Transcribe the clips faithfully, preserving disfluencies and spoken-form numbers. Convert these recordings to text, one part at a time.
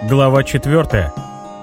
Глава четвертая.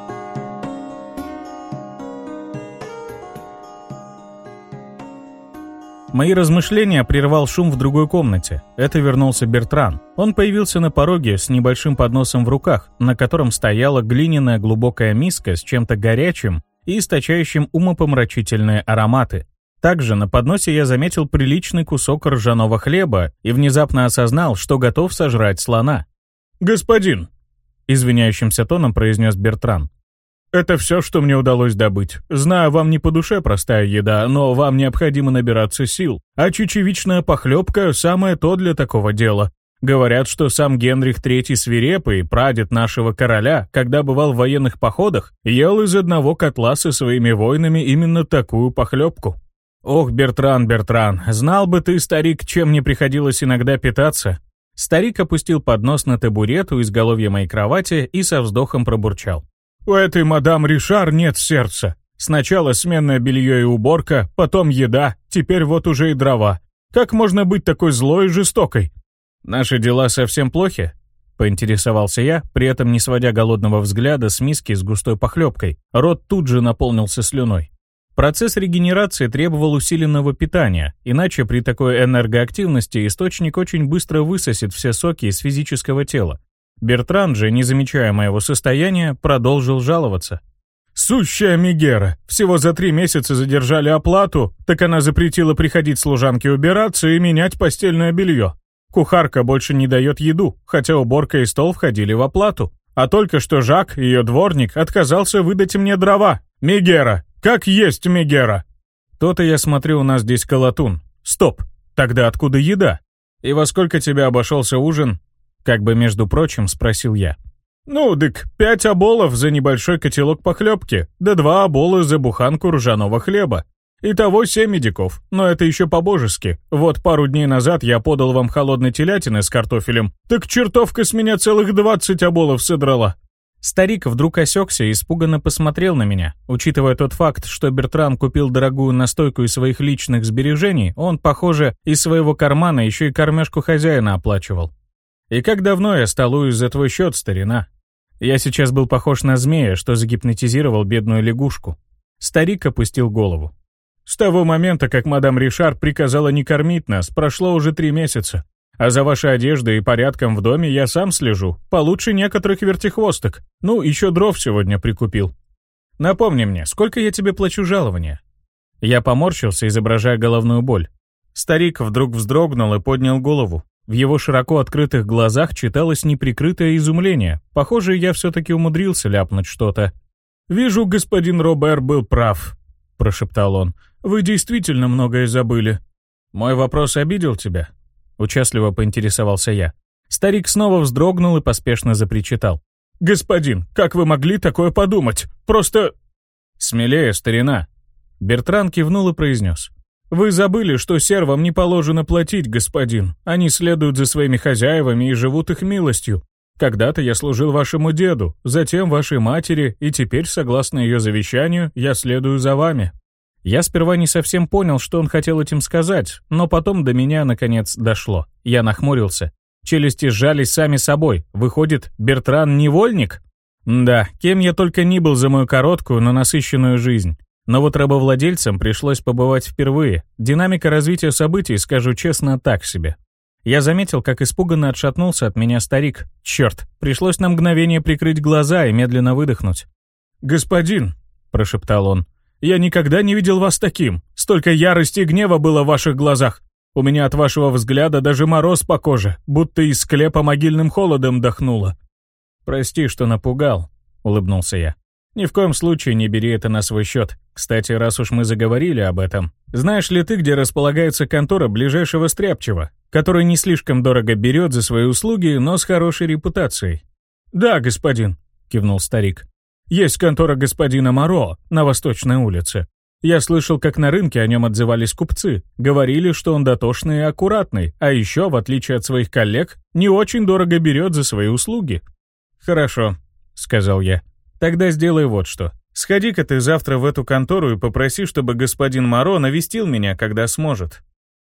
Мои размышления прервал шум в другой комнате. Это вернулся Бертран. Он появился на пороге с небольшим подносом в руках, на котором стояла глиняная глубокая миска с чем-то горячим и источающим умопомрачительные ароматы. Также на подносе я заметил приличный кусок ржаного хлеба и внезапно осознал, что готов сожрать слона. «Господин!» — извиняющимся тоном произнес Бертран. «Это все, что мне удалось добыть. Знаю, вам не по душе простая еда, но вам необходимо набираться сил. А чечевичная похлебка — самое то для такого дела. Говорят, что сам Генрих третий Свирепый, прадед нашего короля, когда бывал в военных походах, ел из одного котла со своими воинами именно такую похлебку». «Ох, Бертран, Бертран, знал бы ты, старик, чем мне приходилось иногда питаться». Старик опустил поднос на табурет у изголовья моей кровати и со вздохом пробурчал. «У этой мадам Ришар нет сердца. Сначала сменное белье и уборка, потом еда, теперь вот уже и дрова. Как можно быть такой злой и жестокой?» «Наши дела совсем плохи?» — поинтересовался я, при этом не сводя голодного взгляда с миски с густой похлебкой. Рот тут же наполнился слюной. Процесс регенерации требовал усиленного питания, иначе при такой энергоактивности источник очень быстро высосет все соки из физического тела. Бертран же, не замечая моего состояния, продолжил жаловаться. «Сущая Мегера! Всего за три месяца задержали оплату, так она запретила приходить служанке убираться и менять постельное белье. Кухарка больше не дает еду, хотя уборка и стол входили в оплату. А только что Жак, ее дворник, отказался выдать мне дрова. Мегера! Как есть Мегера!» «То-то я смотрю, у нас здесь колотун. Стоп! Тогда откуда еда? И во сколько тебе обошелся ужин?» Как бы, между прочим, спросил я. «Ну, дык, пять оболов за небольшой котелок похлебки, да два обола за буханку ржаного хлеба. Итого семь медиков, но это еще по-божески. Вот пару дней назад я подал вам холодной телятины с картофелем, так чертовка с меня целых двадцать оболов содрала». Старик вдруг осекся и испуганно посмотрел на меня. Учитывая тот факт, что Бертран купил дорогую настойку из своих личных сбережений, он, похоже, из своего кармана еще и кормежку хозяина оплачивал. «И как давно я столую за твой счет, старина?» Я сейчас был похож на змея, что загипнотизировал бедную лягушку. Старик опустил голову. «С того момента, как мадам Ришар приказала не кормить нас, прошло уже три месяца. А за вашей одеждой и порядком в доме я сам слежу, получше некоторых вертихвосток. Ну, еще дров сегодня прикупил. Напомни мне, сколько я тебе плачу жалования?» Я поморщился, изображая головную боль. Старик вдруг вздрогнул и поднял голову. В его широко открытых глазах читалось неприкрытое изумление. Похоже, я все-таки умудрился ляпнуть что-то. «Вижу, господин Робер был прав», — прошептал он. «Вы действительно многое забыли». «Мой вопрос обидел тебя?» — участливо поинтересовался я. Старик снова вздрогнул и поспешно запричитал. «Господин, как вы могли такое подумать? Просто...» «Смелее, старина!» Бертран кивнул и произнес. «Вы забыли, что сервам не положено платить, господин. Они следуют за своими хозяевами и живут их милостью. Когда-то я служил вашему деду, затем вашей матери, и теперь, согласно ее завещанию, я следую за вами». Я сперва не совсем понял, что он хотел этим сказать, но потом до меня, наконец, дошло. Я нахмурился. Челюсти сжались сами собой. Выходит, Бертран невольник? Да, кем я только ни был за мою короткую, но насыщенную жизнь. Но вот рабовладельцам пришлось побывать впервые. Динамика развития событий, скажу честно, так себе. Я заметил, как испуганно отшатнулся от меня старик. Черт, пришлось на мгновение прикрыть глаза и медленно выдохнуть. «Господин», — прошептал он, — «я никогда не видел вас таким. Столько ярости и гнева было в ваших глазах. У меня от вашего взгляда даже мороз по коже, будто из склепа могильным холодом дохнуло». «Прости, что напугал», — улыбнулся я. «Ни в коем случае не бери это на свой счет. Кстати, раз уж мы заговорили об этом, знаешь ли ты, где располагается контора ближайшего стряпчего, который не слишком дорого берет за свои услуги, но с хорошей репутацией?» «Да, господин», — кивнул старик. «Есть контора господина Моро на Восточной улице. Я слышал, как на рынке о нем отзывались купцы. Говорили, что он дотошный и аккуратный, а еще, в отличие от своих коллег, не очень дорого берет за свои услуги». «Хорошо», — сказал я. «Тогда сделай вот что. Сходи-ка ты завтра в эту контору и попроси, чтобы господин Моро навестил меня, когда сможет».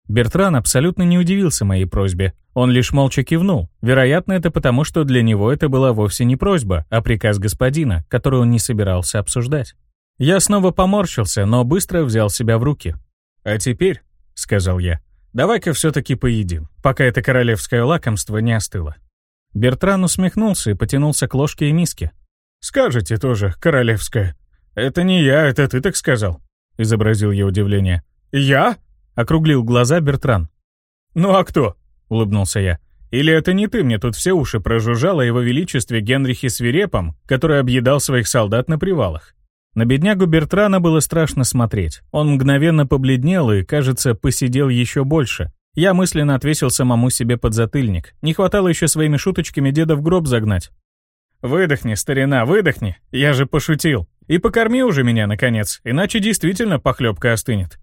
Бертран абсолютно не удивился моей просьбе. Он лишь молча кивнул. Вероятно, это потому, что для него это была вовсе не просьба, а приказ господина, который он не собирался обсуждать. Я снова поморщился, но быстро взял себя в руки. «А теперь», — сказал я, — «давай-ка все-таки поедим, пока это королевское лакомство не остыло». Бертран усмехнулся и потянулся к ложке и миске. «Скажете тоже, королевское». «Это не я, это ты так сказал», — изобразил я удивление. «Я?» — округлил глаза Бертран. «Ну а кто?» — улыбнулся я. «Или это не ты мне тут все уши прожужжал о его величестве Генрихе Свирепом, который объедал своих солдат на привалах?» На беднягу Бертрана было страшно смотреть. Он мгновенно побледнел и, кажется, посидел еще больше. Я мысленно отвесил самому себе подзатыльник. Не хватало еще своими шуточками деда в гроб загнать. «Выдохни, старина, выдохни, я же пошутил. И покорми уже меня, наконец, иначе действительно похлебка остынет».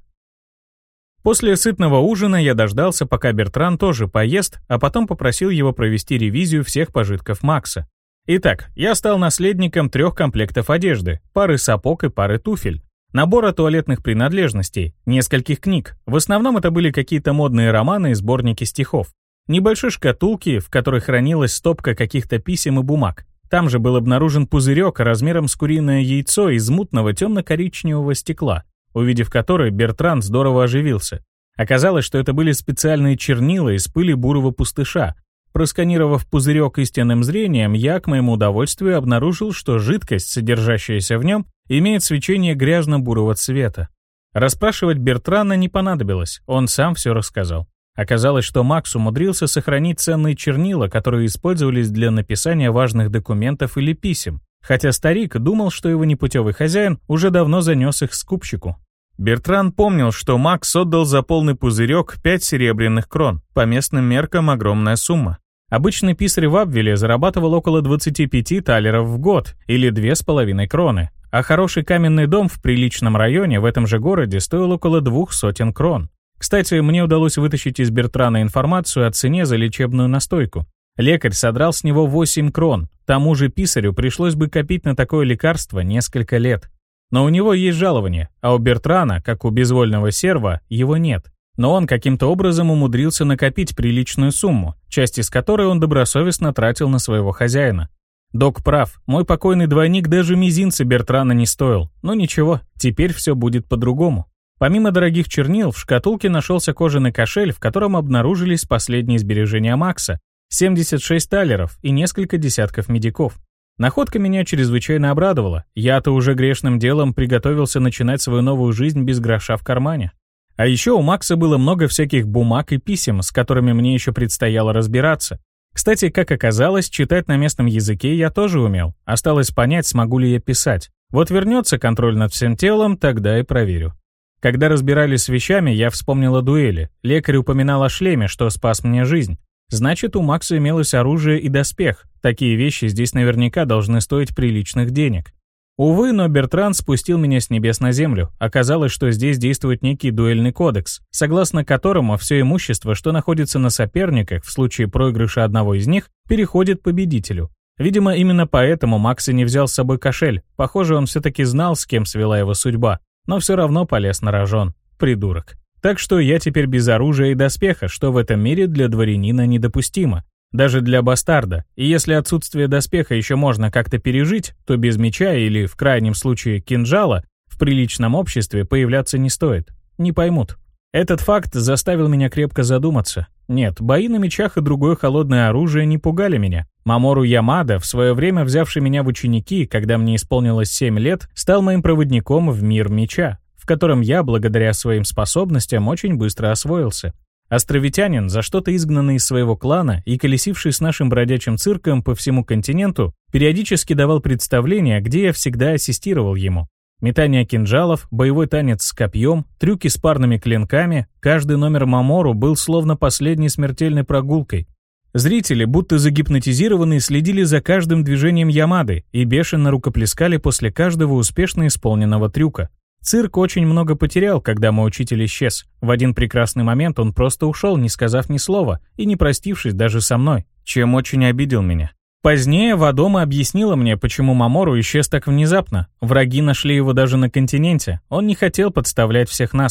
После сытного ужина я дождался, пока Бертран тоже поест, а потом попросил его провести ревизию всех пожитков Макса. Итак, я стал наследником трех комплектов одежды, пары сапог и пары туфель, набора туалетных принадлежностей, нескольких книг. В основном это были какие-то модные романы и сборники стихов. Небольшой шкатулки, в которой хранилась стопка каких-то писем и бумаг. Там же был обнаружен пузырек размером с куриное яйцо из мутного темно-коричневого стекла, увидев который, Бертран здорово оживился. Оказалось, что это были специальные чернила из пыли бурого пустыша. Просканировав пузырек истинным зрением, я, к моему удовольствию, обнаружил, что жидкость, содержащаяся в нем, имеет свечение грязно-бурого цвета. Расспрашивать Бертрана не понадобилось, он сам все рассказал. Оказалось, что Макс умудрился сохранить ценные чернила, которые использовались для написания важных документов или писем, хотя старик думал, что его непутевый хозяин уже давно занес их скупщику. Бертран помнил, что Макс отдал за полный пузырек пять серебряных крон, по местным меркам огромная сумма. Обычный писарь в Абвиле зарабатывал около двадцати пяти талеров в год, или две с половиной кроны, а хороший каменный дом в приличном районе в этом же городе стоил около двух сотен крон. Кстати, мне удалось вытащить из Бертрана информацию о цене за лечебную настойку. Лекарь содрал с него восемь крон, тому же писарю пришлось бы копить на такое лекарство несколько лет. Но у него есть жалование, а у Бертрана, как у безвольного серва, его нет. Но он каким-то образом умудрился накопить приличную сумму, часть из которой он добросовестно тратил на своего хозяина. Док прав, мой покойный двойник даже мизинца Бертрана не стоил. Но ничего, теперь все будет по-другому. Помимо дорогих чернил, в шкатулке нашелся кожаный кошель, в котором обнаружились последние сбережения Макса, семьдесят шесть талеров и несколько десятков медиков. Находка меня чрезвычайно обрадовала. Я-то уже грешным делом приготовился начинать свою новую жизнь без гроша в кармане. А еще у Макса было много всяких бумаг и писем, с которыми мне еще предстояло разбираться. Кстати, как оказалось, читать на местном языке я тоже умел. Осталось понять, смогу ли я писать. Вот вернется контроль над всем телом, тогда и проверю. Когда разбирались с вещами, я вспомнил о дуэли. Лекарь упоминал о шлеме, что спас мне жизнь. Значит, у Макса имелось оружие и доспех. Такие вещи здесь наверняка должны стоить приличных денег. Увы, но Бертран спустил меня с небес на землю. Оказалось, что здесь действует некий дуэльный кодекс, согласно которому все имущество, что находится на соперниках, в случае проигрыша одного из них, переходит победителю. Видимо, именно поэтому Макс и не взял с собой кошель. Похоже, он все-таки знал, с кем свела его судьба. Но все равно полез на рожон. Придурок. Так что я теперь без оружия и доспеха, что в этом мире для дворянина недопустимо. Даже для бастарда. И если отсутствие доспеха еще можно как-то пережить, то без меча или, в крайнем случае, кинжала в приличном обществе появляться не стоит. Не поймут. Этот факт заставил меня крепко задуматься. Нет, бои на мечах и другое холодное оружие не пугали меня. Мамору Ямада, в свое время взявший меня в ученики, когда мне исполнилось семь лет, стал моим проводником в мир меча, в котором я, благодаря своим способностям, очень быстро освоился. Островитянин, за что-то изгнанный из своего клана и колесивший с нашим бродячим цирком по всему континенту, периодически давал представления, где я всегда ассистировал ему. Метание кинжалов, боевой танец с копьем, трюки с парными клинками, каждый номер Мамору был словно последней смертельной прогулкой. Зрители, будто загипнотизированные, следили за каждым движением Ямады и бешено рукоплескали после каждого успешно исполненного трюка. Цирк очень много потерял, когда мой учитель исчез. В один прекрасный момент он просто ушел, не сказав ни слова, и не простившись даже со мной, чем очень обидел меня. Позднее Вадома объяснила мне, почему Мамору исчез так внезапно. Враги нашли его даже на континенте. Он не хотел подставлять всех нас.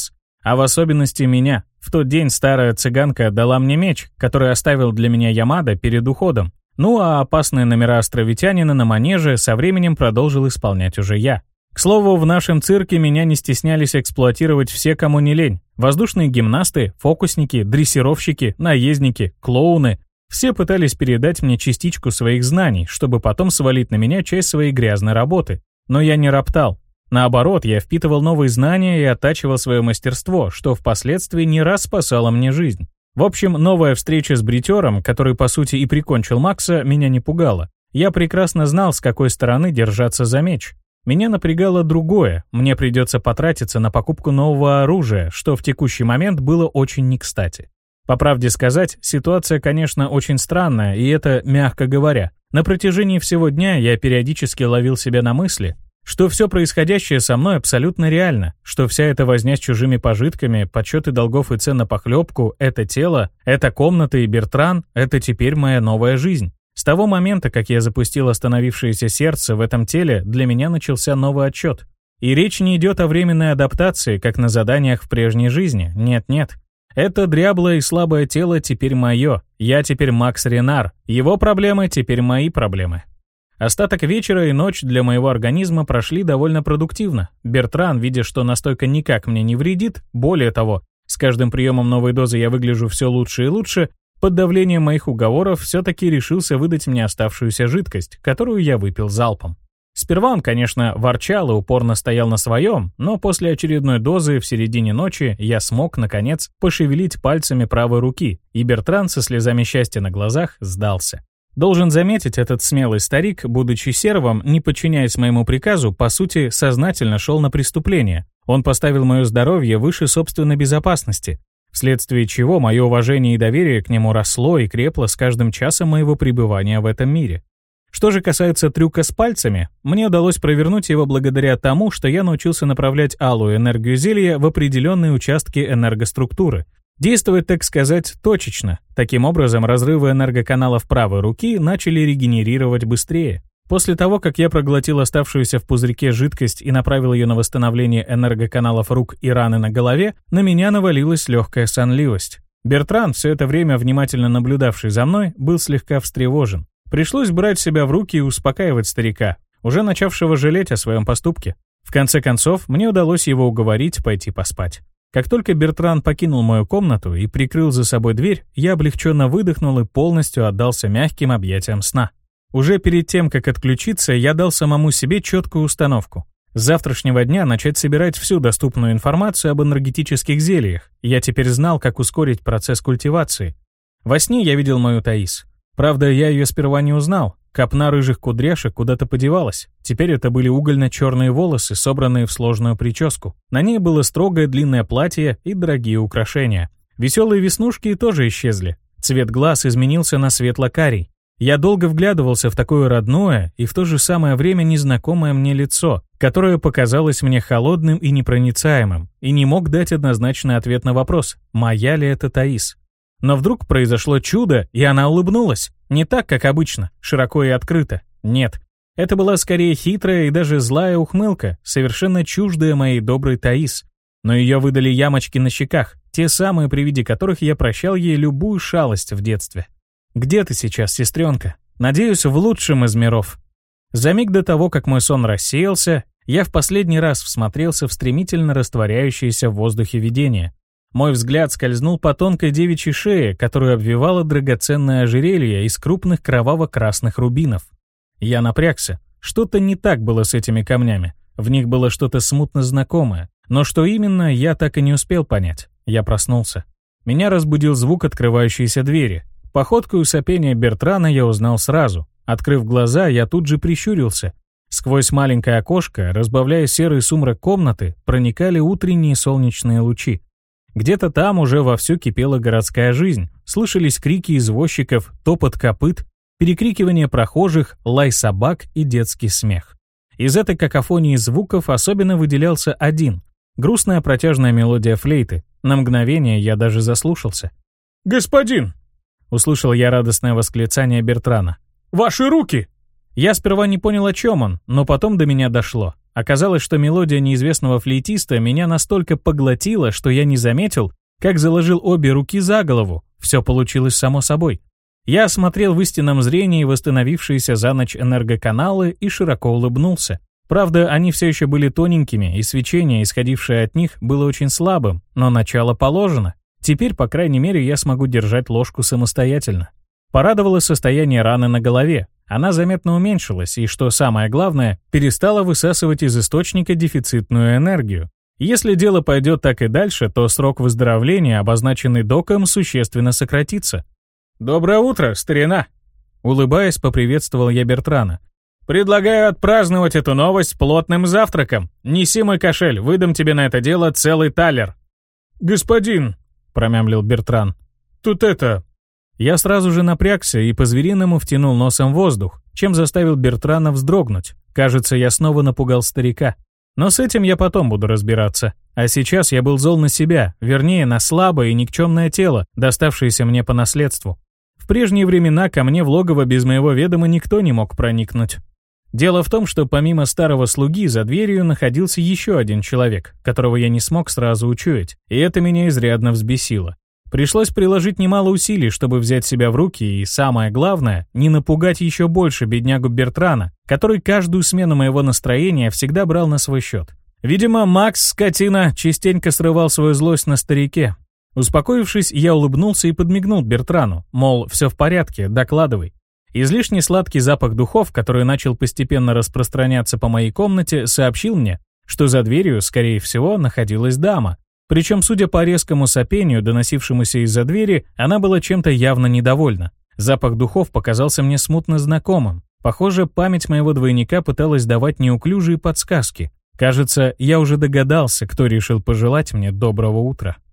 А в особенности меня. В тот день старая цыганка дала мне меч, который оставил для меня Ямада перед уходом. Ну а опасные номера островитянина на манеже со временем продолжил исполнять уже я. К слову, в нашем цирке меня не стеснялись эксплуатировать все, кому не лень. Воздушные гимнасты, фокусники, дрессировщики, наездники, клоуны. Все пытались передать мне частичку своих знаний, чтобы потом свалить на меня часть своей грязной работы. Но я не роптал. Наоборот, я впитывал новые знания и оттачивал свое мастерство, что впоследствии не раз спасало мне жизнь. В общем, новая встреча с бритером, который по сути и прикончил Макса, меня не пугала. Я прекрасно знал, с какой стороны держаться за меч. Меня напрягало другое, мне придется потратиться на покупку нового оружия, что в текущий момент было очень не кстати. По правде сказать, ситуация, конечно, очень странная, и это мягко говоря. На протяжении всего дня я периодически ловил себя на мысли, что все происходящее со мной абсолютно реально, что вся эта возня с чужими пожитками, подсчеты долгов и цен на похлебку, это тело, это комната и Бертран, это теперь моя новая жизнь. С того момента, как я запустил остановившееся сердце в этом теле, для меня начался новый отчет. И речь не идет о временной адаптации, как на заданиях в прежней жизни. Нет-нет. Это дряблое и слабое тело теперь мое. Я теперь Макс Ренар. Его проблемы теперь мои проблемы. Остаток вечера и ночь для моего организма прошли довольно продуктивно. Бертран, видя, что настойка никак мне не вредит, более того, с каждым приемом новой дозы я выгляжу все лучше и лучше, под давлением моих уговоров все-таки решился выдать мне оставшуюся жидкость, которую я выпил залпом. Сперва он, конечно, ворчал и упорно стоял на своем, но после очередной дозы в середине ночи я смог, наконец, пошевелить пальцами правой руки, и Бертран со слезами счастья на глазах сдался. Должен заметить, этот смелый старик, будучи сервом, не подчиняясь моему приказу, по сути, сознательно шел на преступление. Он поставил мое здоровье выше собственной безопасности, вследствие чего мое уважение и доверие к нему росло и крепло с каждым часом моего пребывания в этом мире. Что же касается трюка с пальцами, мне удалось провернуть его благодаря тому, что я научился направлять алую энергию зелья в определенные участки энергоструктуры. Действовать, так сказать, точечно. Таким образом, разрывы энергоканалов правой руки начали регенерировать быстрее. После того, как я проглотил оставшуюся в пузырьке жидкость и направил ее на восстановление энергоканалов рук и раны на голове, на меня навалилась легкая сонливость. Бертран, все это время внимательно наблюдавший за мной, был слегка встревожен. Пришлось брать себя в руки и успокаивать старика, уже начавшего жалеть о своем поступке. В конце концов, мне удалось его уговорить пойти поспать. Как только Бертран покинул мою комнату и прикрыл за собой дверь, я облегченно выдохнул и полностью отдался мягким объятиям сна. Уже перед тем, как отключиться, я дал самому себе четкую установку. С завтрашнего дня начать собирать всю доступную информацию об энергетических зельях. Я теперь знал, как ускорить процесс культивации. Во сне я видел мою Таис. Правда, я ее сперва не узнал. Копна рыжих кудряшек куда-то подевалась. Теперь это были угольно-черные волосы, собранные в сложную прическу. На ней было строгое длинное платье и дорогие украшения. Веселые веснушки тоже исчезли. Цвет глаз изменился на светло-карий. Я долго вглядывался в такое родное и в то же самое время незнакомое мне лицо, которое показалось мне холодным и непроницаемым, и не мог дать однозначный ответ на вопрос, моя ли это Таис. Но вдруг произошло чудо, и она улыбнулась. Не так, как обычно, широко и открыто. Нет. Это была скорее хитрая и даже злая ухмылка, совершенно чуждая моей доброй Таис. Но ее выдали ямочки на щеках, те самые, при виде которых я прощал ей любую шалость в детстве. «Где ты сейчас, сестренка? Надеюсь, в лучшем из миров». За миг до того, как мой сон рассеялся, я в последний раз всмотрелся в стремительно растворяющееся в воздухе видение. Мой взгляд скользнул по тонкой девичьей шее, которую обвивало драгоценное ожерелье из крупных кроваво-красных рубинов. Я напрягся. Что-то не так было с этими камнями. В них было что-то смутно знакомое. Но что именно, я так и не успел понять. Я проснулся. Меня разбудил звук открывающейся двери. Походку и сопение Бертрана я узнал сразу. Открыв глаза, я тут же прищурился. Сквозь маленькое окошко, разбавляя серый сумрак комнаты, проникали утренние солнечные лучи. Где-то там уже вовсю кипела городская жизнь. Слышались крики извозчиков, топот копыт, перекрикивание прохожих, лай собак и детский смех. Из этой какофонии звуков особенно выделялся один. Грустная протяжная мелодия флейты. На мгновение я даже заслушался. «Господин!» — услышал я радостное восклицание Бертрана. «Ваши руки!» Я сперва не понял, о чем он, но потом до меня дошло. Оказалось, что мелодия неизвестного флейтиста меня настолько поглотила, что я не заметил, как заложил обе руки за голову. Все получилось само собой. Я осмотрел в истинном зрении восстановившиеся за ночь энергоканалы и широко улыбнулся. Правда, они все еще были тоненькими, и свечение, исходившее от них, было очень слабым, но начало положено. Теперь, по крайней мере, я смогу держать ложку самостоятельно. Порадовало состояние раны на голове. Она заметно уменьшилась и, что самое главное, перестала высасывать из источника дефицитную энергию. Если дело пойдет так и дальше, то срок выздоровления, обозначенный доком, существенно сократится. «Доброе утро, старина!» Улыбаясь, поприветствовал я Бертрана. «Предлагаю отпраздновать эту новость плотным завтраком. Неси мой кошель, выдам тебе на это дело целый талер». «Господин», — промямлил Бертран, — «тут это...» Я сразу же напрягся и по-звериному втянул носом воздух, чем заставил Бертрана вздрогнуть. Кажется, я снова напугал старика. Но с этим я потом буду разбираться. А сейчас я был зол на себя, вернее, на слабое и никчемное тело, доставшееся мне по наследству. В прежние времена ко мне в логово без моего ведома никто не мог проникнуть. Дело в том, что помимо старого слуги за дверью находился еще один человек, которого я не смог сразу учуять, и это меня изрядно взбесило. Пришлось приложить немало усилий, чтобы взять себя в руки и, самое главное, не напугать еще больше беднягу Бертрана, который каждую смену моего настроения всегда брал на свой счет. Видимо, Макс, скотина, частенько срывал свою злость на старике. Успокоившись, я улыбнулся и подмигнул Бертрану, мол, все в порядке, докладывай. Излишне сладкий запах духов, который начал постепенно распространяться по моей комнате, сообщил мне, что за дверью, скорее всего, находилась дама. Причем, судя по резкому сопению, доносившемуся из-за двери, она была чем-то явно недовольна. Запах духов показался мне смутно знакомым. Похоже, память моего двойника пыталась давать неуклюжие подсказки. Кажется, я уже догадался, кто решил пожелать мне доброго утра.